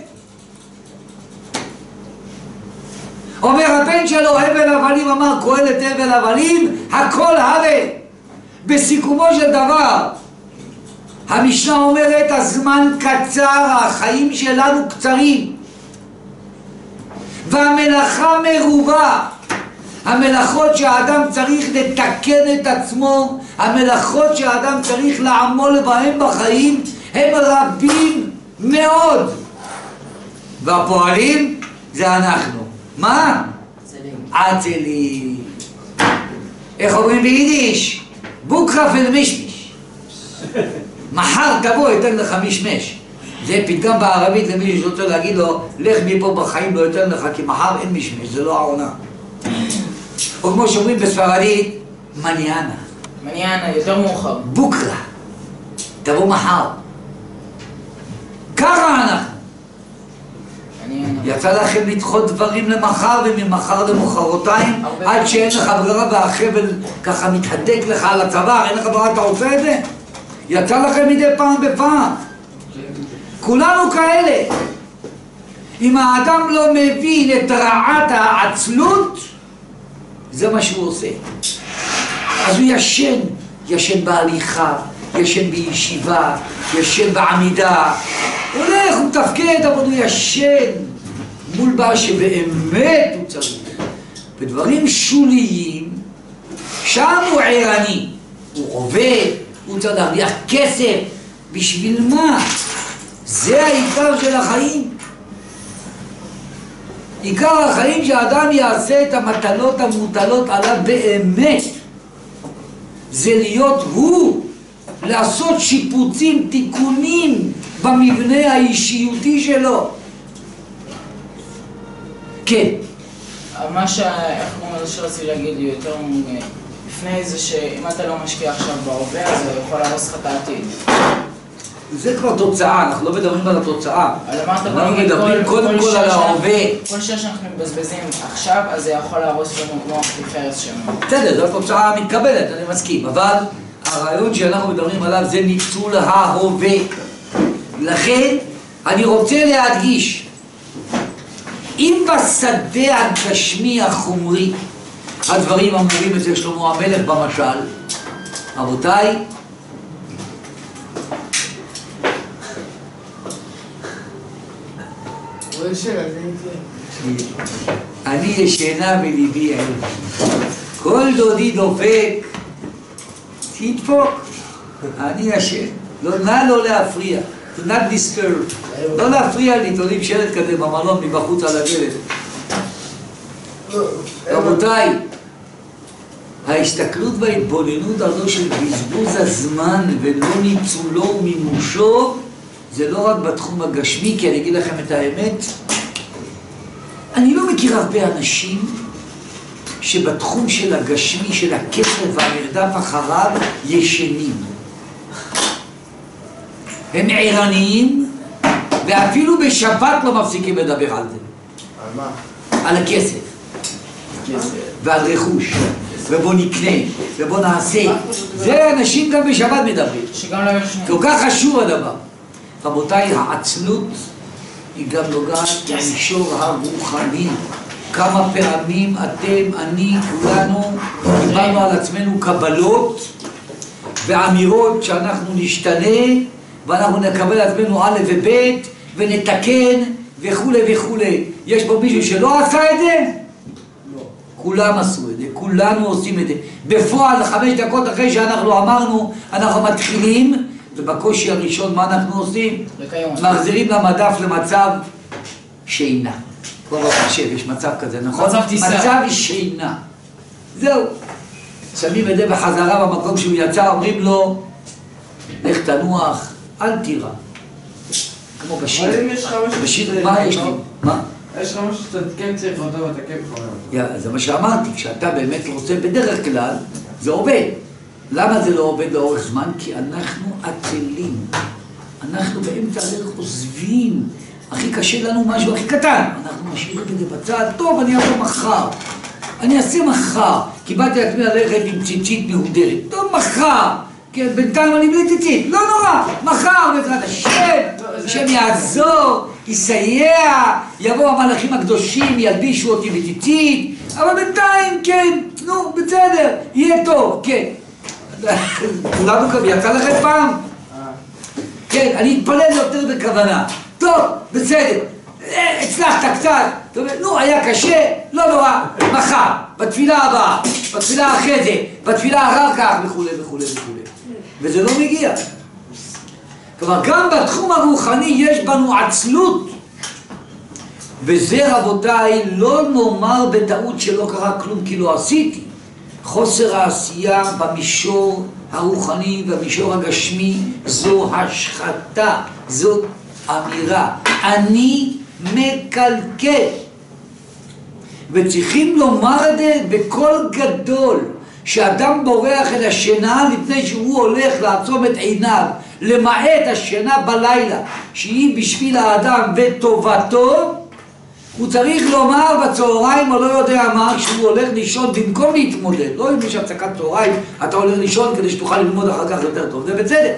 אומר הבן שלו הבל הבלים, אמר קהלת הבל הבלים הכל הבל. בסיכומו של דבר המשנה אומרת הזמן קצר, החיים שלנו קצרים והמלאכה מרובה. המלאכות שהאדם צריך לתקן את עצמו, המלאכות שהאדם צריך לעמול בהם בחיים הם רבים מאוד, והפועלים זה אנחנו. מה? עצלים. איך אומרים ביידיש? בוקרה פלמישמיש. מחר תבוא אתן לך מישמש. זה פתגם בערבית למי שרוצה להגיד לו לך מפה בחיים לא אתן לך כי מחר אין מישמש, זה לא העונה. או כמו שאומרים בספרדית, מניאנה. מניאנה, יותר מאוחר. בוקרה. תבוא מחר. ככה אנחנו. יצא לכם לדחות דברים למחר וממחר למחרותיים עד שאין לך ברירה והחבל ככה מתהדק לך על הצוואר, אין לך ברירה, אתה עושה את זה? יצא לכם מדי פעם בפעם. כולנו כאלה. אם האדם לא מבין את רעת העצלות, זה מה שהוא עושה. אז הוא ישן, ישן בהליכה, ישן בישיבה, ישן בעמידה. הוא הולך, הוא מתפקד, אבל הוא ישן מול מה שבאמת הוא צריך. בדברים שוליים, שם הוא ערני. הוא עובד, הוא צריך להרוויח כסף. בשביל מה? זה העיקר של החיים. עיקר החיים שהאדם יעשה את המטלות המוטלות עליו באמת. זה להיות הוא, לעשות שיפוצים, תיקונים במבנה האישיותי שלו. כן. מה שרציתי להגיד לי יותר לפני זה שאם אתה לא משקיע עכשיו בהווה, אז זה יכול להרוס לך את העתיד. זה כבר תוצאה, אנחנו לא מדברים על התוצאה. אנחנו מדברים קודם כל על ההווה. כל שעה שאנחנו מבזבזים עכשיו, אז זה יכול להרוס לנו כמו חרס שלנו. בסדר, זו התוצאה המתקבלת, אני מסכים, אבל הרעיון שאנחנו מדברים עליו זה ניצול ההווה. לכן אני רוצה להדגיש, אם בשדה הגשמי החומרי הדברים אמורים אצל שלמה המלך במשל, רבותיי, אני ישנה בליבי עליו. כל דודי דופק, תדפוק, אני ישן. נא לא להפריע, not disturb. לא להפריע לי, תולים שלט כזה במלון מבחוץ על הדלת. רבותיי, ההסתכלות וההתבוננות הזו של בזבוז הזמן ולא ניצולו ומימושו, זה לא רק בתחום הגשמי, כי אני אגיד לכם את האמת, אני לא מכיר הרבה אנשים שבתחום של הגשמי, של הכסף והמרדף אחריו, ישנים. הם ערניים, ואפילו בשבת לא מפסיקים לדבר על זה. על מה? על הכסף. ועל רכוש. ובוא נקנה, ובוא נעשה. זה אנשים גם בשבת מדברים. שגם לא ישנים. כל כך חשוב הדבר. רבותיי, העצלות היא גם נוגעת למישור הרוחני. כמה פעמים אתם, אני, כולנו, קיבלנו על עצמנו קבלות ואמירות שאנחנו נשתנה ואנחנו נקבל על עצמנו א' וב' ונתקן וכו' וכו'. יש פה מישהו שלא עשה את זה? לא. כולם עשו את זה, כולנו עושים את זה. בפועל 5 דקות אחרי שאנחנו אמרנו, אנחנו מתחילים, ובקושי הראשון מה אנחנו עושים? מחזירים למדף למצב שינה. כבר במחשב יש מצב כזה, נכון? מצב טיסה. מצב שינה. זהו. שמים את זה בחזרה במקום שהוא יצא, אומרים לו, לך תנוח, אל תירא. כמו בשיר. אבל אם יש לך משהו... בשיר, מה יש לי? מה? יש לך משהו שאתה כן צריך אותו ואתה כן חומר. זה מה שאמרתי, כשאתה באמת רוצה בדרך כלל, זה עובד. למה זה לא עובד לאורך זמן? כי אנחנו עצלים. אנחנו באמצע הדרך עוזבים. הכי קשה לנו משהו הכי קטן. אנחנו משאירים את זה בצד, טוב, אני אעבור מחר. אני אעשה מחר. קיבלתי לעצמי ללכת עם ציצית מהודרת. טוב, מחר. כן, בינתיים אני בלי ציצית. לא נורא. מחר, בעזרת השם יעזור, יסייע, יבואו המלאכים הקדושים, ילבישו אותי בציצית. אבל בינתיים, כן, נו, בסדר, יהיה טוב, כן. כולנו כאן, יצא לכם פעם? כן, אני אתפלל יותר בכוונה. טוב, בסדר, הצלחת קצת. נו, היה קשה, לא נורא, מחר, בתפילה הבאה, בתפילה אחרי זה, בתפילה אחר כך, וכו' וכו' וכו'. וזה לא מגיע. כלומר, גם בתחום הרוחני יש בנו עצלות. וזה, רבותיי, לא נאמר בטעות שלא קרה כלום כי לא עשיתי. חוסר העשייה במישור הרוחני ובמישור הגשמי זו השחתה, זו אמירה. אני מקלקל. וצריכים לומר את זה בקול גדול, שאדם בורח אל השינה לפני שהוא הולך לעצום את עיניו, למעט השינה בלילה, שהיא בשביל האדם וטובתו, הוא צריך לומר בצהריים או לא יודע מה, כשהוא הולך לישון במקום להתמודד. לא אם יש הפסקת צהריים, אתה הולך לישון כדי שתוכל ללמוד אחר כך יותר טוב, זה בצדק.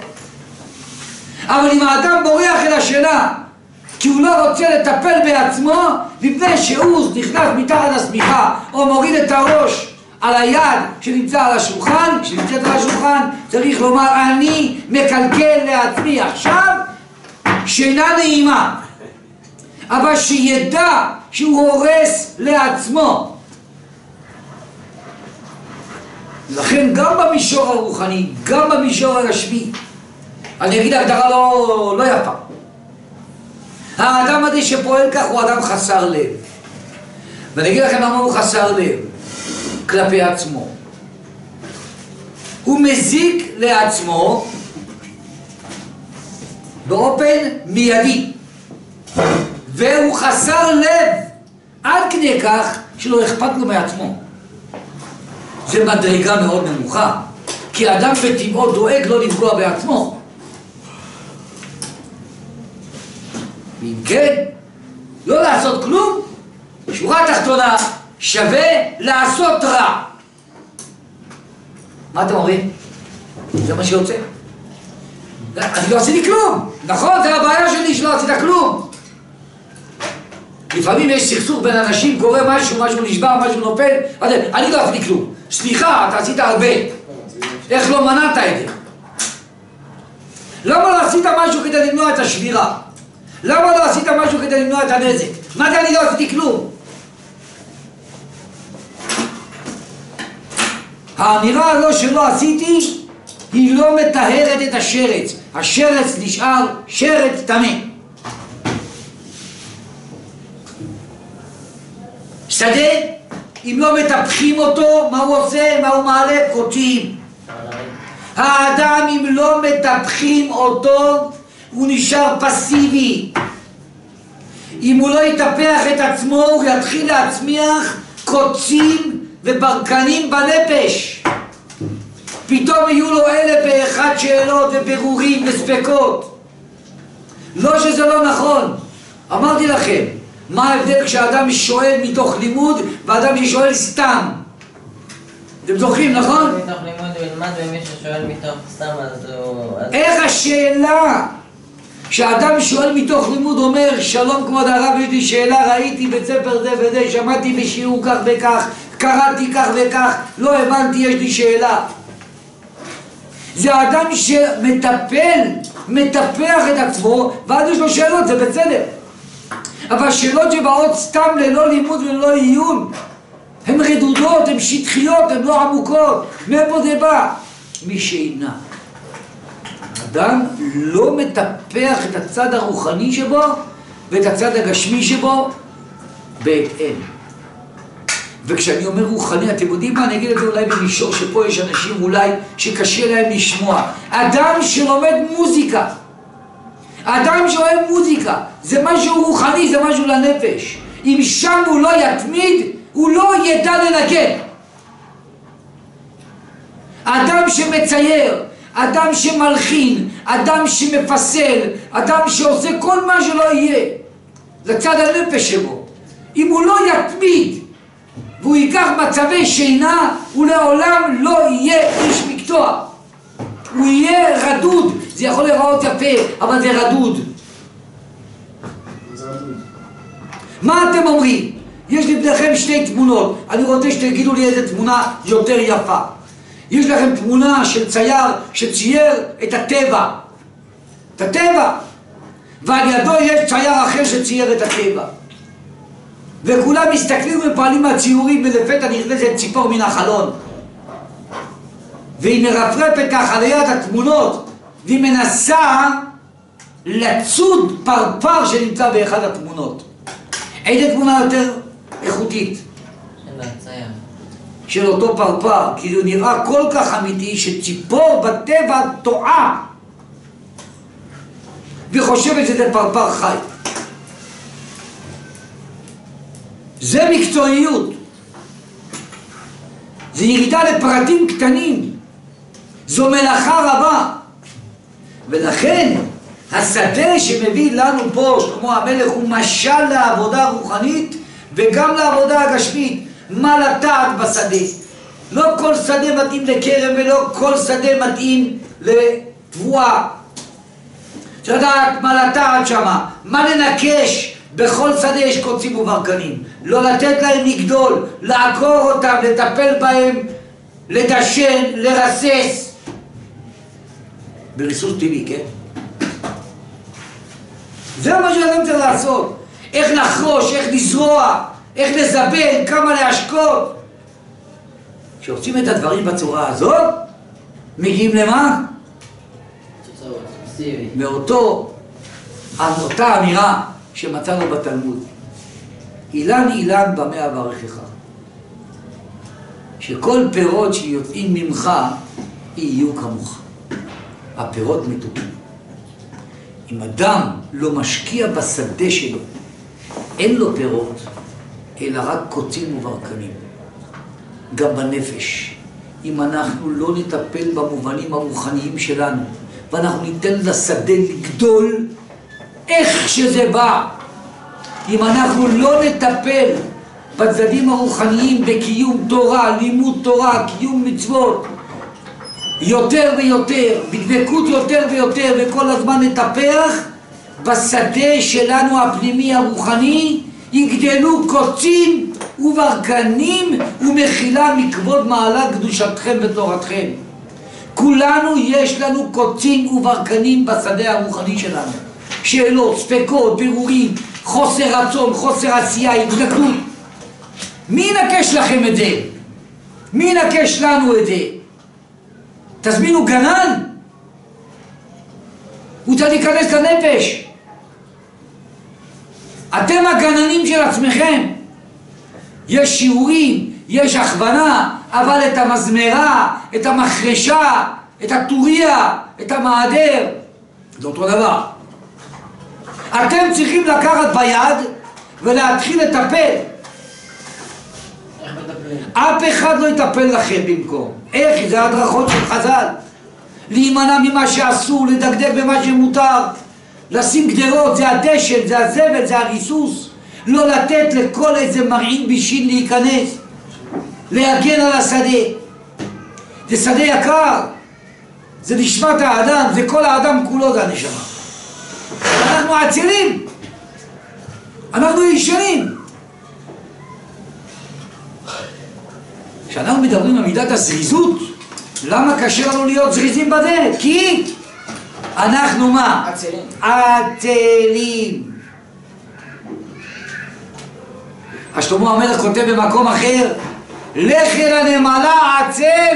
אבל אם האדם בורח אל השינה, כי הוא לא רוצה לטפל בעצמו, לפני שהוא נכנס מתחת לשמיכה, או מוריד את הראש על היד שנמצא על השולחן, שנמצאת על השולחן, צריך לומר, אני מקלקל לעצמי עכשיו שינה נעימה. אבל שידע שהוא הורס לעצמו. לכן גם במישור הרוחני, גם במישור הגשמי, אני אגיד הגדרה לא יפה. האדם הזה שפועל כך הוא אדם חסר לב. ואני אגיד לכם למה הוא חסר לב כלפי עצמו. הוא מזיק לעצמו באופן מיידי. והוא חסר לב עד כדי כך שלא אכפת לו מעצמו. זה מדרגה מאוד נמוכה, כי אדם בטבעו דואג לא לפגוע בעצמו. ואם כן, לא לעשות כלום, שורה תחתונה, שווה לעשות רע. מה אתם אומרים? זה מה שיוצא. אני לא עשיתי כלום. נכון, זה הבעיה שלי שלא עשית כלום. לפעמים יש סכסוך בין אנשים, קורה משהו נשבר, משהו נופל, אני לא עשיתי כלום. סליחה, אתה עשית הרבה. איך לא מנעת את זה? למה לא עשית משהו כדי למנוע את השבירה? למה לא עשית משהו כדי למנוע את הנזק? מה זה אני לא עשיתי כלום? האמירה הזו שלא עשיתי, היא לא מטהרת את השרץ. השרץ נשאר שרץ טמא. שדה, אם לא מטפחים אותו, מה הוא עושה? מה הוא מעלה? קוצים. האדם, אם לא מטפחים אותו, הוא נשאר פסיבי. אם הוא לא יטפח את עצמו, הוא יתחיל להצמיח קוצים וברקנים בנפש. פתאום יהיו לו 1001 שאלות ובירורים וספקות. לא שזה לא נכון. אמרתי לכם, מה ההבדל כשאדם שואל מתוך לימוד ואדם ששואל סתם? אתם זוכרים, נכון? מתוך לימוד הוא ילמד, ומי ששואל מתוך סתם אז הוא... איך השאלה? כשאדם שואל מתוך לימוד אומר, שלום כבוד הרב, יש לי שאלה, ראיתי בית ספר זה וזה, שמעתי בשיעור כך וכך, קראתי כך וכך, לא הבנתי, יש לי שאלה. זה האדם שמטפל, מטפח את עצמו, ואז יש לו שאלות, זה בסדר. אבל שאלות שבאות סתם ללא לימוד וללא עיון, הן רדודות, הן שטחיות, הן לא עמוקות. מאיפה זה בא? משינה. אדם לא מטפח את הצד הרוחני שבו ואת הצד הגשמי שבו בהתאם. וכשאני אומר רוחני, אתם יודעים מה? אני אגיד את זה אולי במישור שפה יש אנשים אולי שקשה להם לשמוע. אדם שלומד מוזיקה, אדם שאוהב מוזיקה, זה משהו רוחני, זה משהו לנפש. אם שם הוא לא יתמיד, הוא לא ידע לנגן. אדם שמצייר, אדם שמלחין, אדם שמפסל, אדם שעושה כל מה שלא יהיה, לצד הנפש שלו. אם הוא לא יתמיד, והוא ייקח מצבי שינה, הוא לעולם לא יהיה איש מקצוע. הוא יהיה רדוד. זה יכול להיראות יפה, אבל זה רדוד. מה אתם אומרים? יש לפניכם שתי תמונות. אני רוצה שתגידו לי איזה תמונה יותר יפה. יש לכם תמונה של צייר שצייר את הטבע. את הטבע. ועל ידו יש צייר אחר שצייר את הטבע. וכולם מסתכלים ופועלים מהציורים, ולפתע נכנסת ציפור מן החלון. והיא מרפרפת ככה ליד התמונות, והיא מנסה לצוד פרפר שנמצא באחד התמונות. איזה תמונה יותר איכותית? של הצייר. של אותו פרפר, כי הוא נראה כל כך אמיתי שציפור בטבע טועה וחושבת שזה פרפר חי. זה מקצועיות, זה ירידה לפרטים קטנים, זו מלאכה רבה. ולכן השדה שמביא לנו פה שלמה המלך הוא משל לעבודה רוחנית וגם לעבודה הגשמית. מה לטעת בשדה? לא כל שדה מתאים לכרם ולא כל שדה מתאים לתבואה. צריך לדעת מה לטעת שמה, מה לנקש. בכל שדה יש קוצים וברקנים. לא לתת להם לגדול, לעקור אותם, לטפל בהם, לדשן, לרסס. בריסוס טבעי, כן? זה מה שאדם צריך לעשות. איך לחרוש, איך לזרוע, איך לזבל, כמה להשקות. כשעושים את הדברים בצורה הזאת, מגיעים למה? תוצאות, סיבי. מאותה אמירה שמצאנו בתלמוד. אילן אילן במה אברכך. שכל פירות שיוצאים ממך יהיו כמוך. הפירות מתוקים. אם אדם לא משקיע בשדה שלו, אין לו פירות, אלא רק קוצים וברקנים. גם בנפש. אם אנחנו לא נטפל במובנים הרוחניים שלנו, ואנחנו ניתן לשדה לגדול, איך שזה בא. אם אנחנו לא נטפל בצדדים הרוחניים בקיום תורה, לימוד תורה, קיום מצוות, יותר ויותר, בדבקות יותר ויותר, וכל הזמן נטפח, בשדה שלנו הפנימי הרוחני יגדלו קוצים וברקנים ומחילה מכבוד מעלה קדושתכם ותורתכם. כולנו יש לנו קוצים וברקנים בשדה הרוחני שלנו. שאלות, ספקות, בירורים, חוסר רצון, חוסר עשייה, התנגדות. מי ינקש לכם את זה? מי ינקש לנו את זה? תזמינו גנן? הוא צריך להיכנס לנפש. אתם הגננים של עצמכם. יש שיעורים, יש הכוונה, אבל את המזמרה, את המחרשה, את הטוריה, את המעדר, זה אותו דבר. אתם צריכים לקחת ביד ולהתחיל לטפל. איך מטפלים? אף אחד לא יטפל לכם במקום. איך? זה הדרכות של חז"ל. להימנע ממה שאסור, לדקדק במה שמותר, לשים גדרות, זה הדשן, זה הזבל, זה הריסוס. לא לתת לכל איזה מרעין בישין להיכנס, להגן על השדה. זה שדה יקר, זה נשמת האדם, זה כל האדם כולו, זה הנשמה. אנחנו עצירים, אנחנו ישנים. כשאנחנו מדברים על מידת הזריזות, למה קשה לנו להיות זריזים בדרך? כי אנחנו מה? עצלים. עצלים. שלמה המלך כותב במקום אחר, לך אל הנמלה עצל,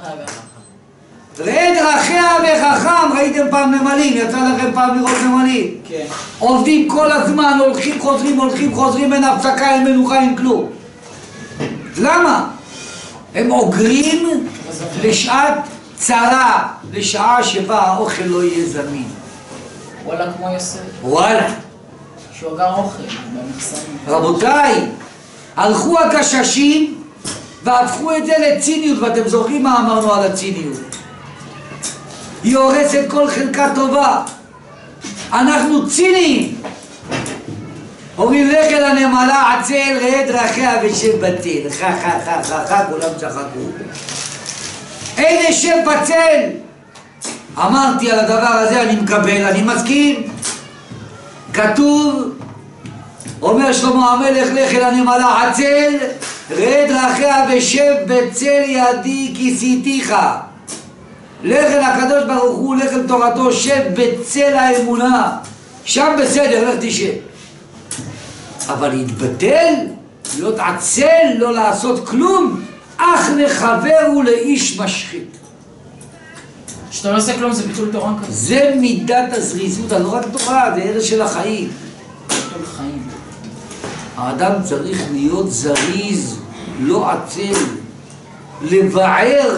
ראה דרכיה וחכם. ראיתם פעם נמלים? יצא לכם פעם לראות נמלים? כן. עובדים כל הזמן, הולכים חוזרים, אין הפסקה, אין מנוחה, אין כלום. למה? הם אוגרים לשעת צרה, לשעה שבה האוכל לא יהיה זמין. וואלה כמו יוסף, וואלה. שהוא אגר אוכל במחסנים. רבותיי, הלכו הגששים והפכו את זה לציניות, ואתם זוכרים מה אמרנו על הציניות? היא הורסת כל חלקה טובה. אנחנו ציניים. אומרים לך אל הנמלה עצל ראה דרכיה ושב בצל. כולם צחקו. אין אשב בצל. אמרתי על הדבר הזה, אני מקבל, אני מסכים. כתוב, אומר שלמה המלך, לך אל הנמלה עצל ראה דרכיה ושב בצל ידי כיסיתיך. לך אל הקדוש ברוך הוא, לך אל תורתו, שב בצל האמונה, שם בסדר, לך תשב. אבל להתבטל, להיות עצל, לא לעשות כלום, אך לחבר ולאיש משחית. שאתה לא עושה כלום זה ביטול תורה כזה. זה מידת הזריזות, לא רק תורה, זה ערך של החיים. ביטול חיים. האדם צריך להיות זריז, לא עצל, לבער,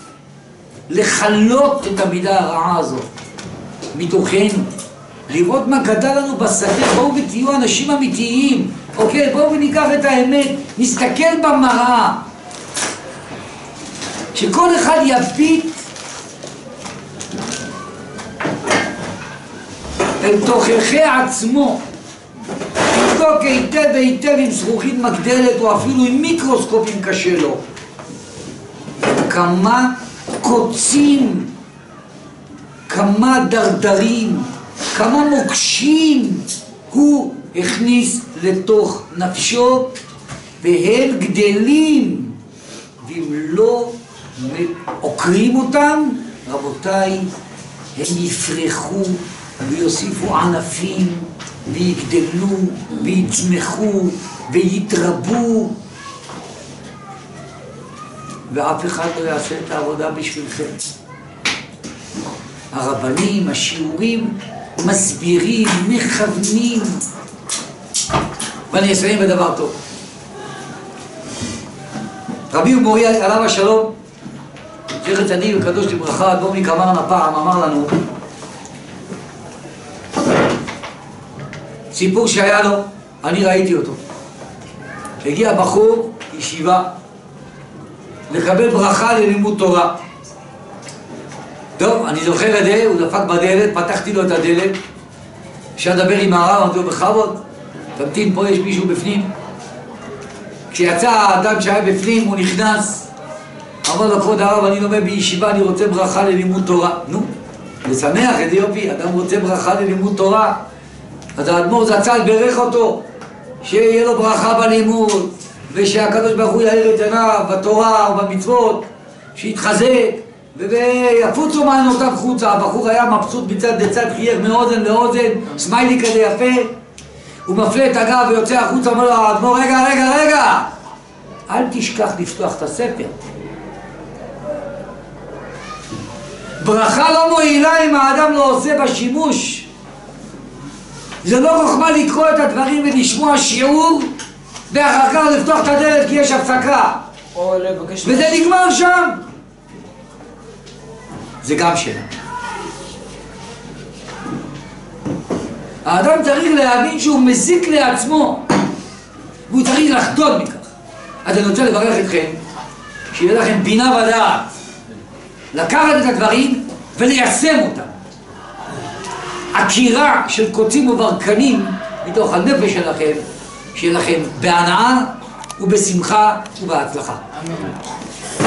לחלות את המידה הרעה הזאת מתוכנו, לראות מה גדל לנו בשדה. בואו ותהיו אנשים אמיתיים, אוקיי? בואו וניקח את האמת, נסתכל במראה, שכל אחד יביט אל תוכחי עצמו, יבדוק היטב היטב עם זכוכית מגדלת או אפילו עם מיקרוסקופ אם קשה לו, כמה קוצים, כמה דרדרים, כמה מוקשים הוא הכניס לתוך נפשו, והם גדלים, ואם לא עוקרים אותם, רבותיי, הם יפרחו ויוסיפו ענפים ויגדלו ויצמחו ויתרבו, ואף אחד לא יעשה את העבודה בשבילכם. הרבנים, השיעורים, מסבירים, מכוונים. ואני אסיים בדבר טוב. רבי ומורי עליו השלום, זכר צדיק וקדוש לברכה, אדמו"ר מקמרן הפעם אמר לנו סיפור שהיה לו, אני ראיתי אותו. הגיע בחור ישיבה לקבל ברכה ללימוד תורה. טוב, אני זוכר את זה, הוא דפק בדלת, פתחתי לו את הדלת, אפשר לדבר עם הרב, אמרתי לו בכבוד, תמתין, פה יש מישהו בפנים. כשיצא האדם שהיה בפנים, הוא נכנס, אמר לו, כבוד הרב, אני לומד בישיבה, אני רוצה ברכה ללימוד תורה. נו, זה שמח, את יופי, אדם רוצה ברכה ללימוד תורה. אז האדמו"ר זצ"ל בירך אותו, שיהיה לו ברכה בלימוד, ושהקדוש ברוך הוא יאיר את עיניו בתורה ובמצוות, שיתחזק, ויפוצו מעיינותיו חוצה. הבחור היה מבסוט מצד לצד, חייך מאוזן לאוזן, סמיילי כזה יפה, הוא מפלה את הגב ויוצא החוצה, אומר לו האדמו"ר, רגע, אל תשכח לפתוח את הספר. ברכה לא מועילה אם האדם לא עושה בשימוש. זה לא חוכמה לקרוא את הדברים ולשמוע שיעור ואחר כך לפתוח את הדלת כי יש הפסקה וזה נגמר שם. זה גם שאלה. האדם צריך להבין שהוא מזיק לעצמו והוא צריך לחדול מכך. אז אני רוצה לברך אתכם שיהיה לכם בינה ודעת לקחת את הדברים וליישם אותם. עקירה של קוצים וברקנים מתוך הנפש שלכם, שיהיה לכם בהנאה ובשמחה ובהצלחה. אמן.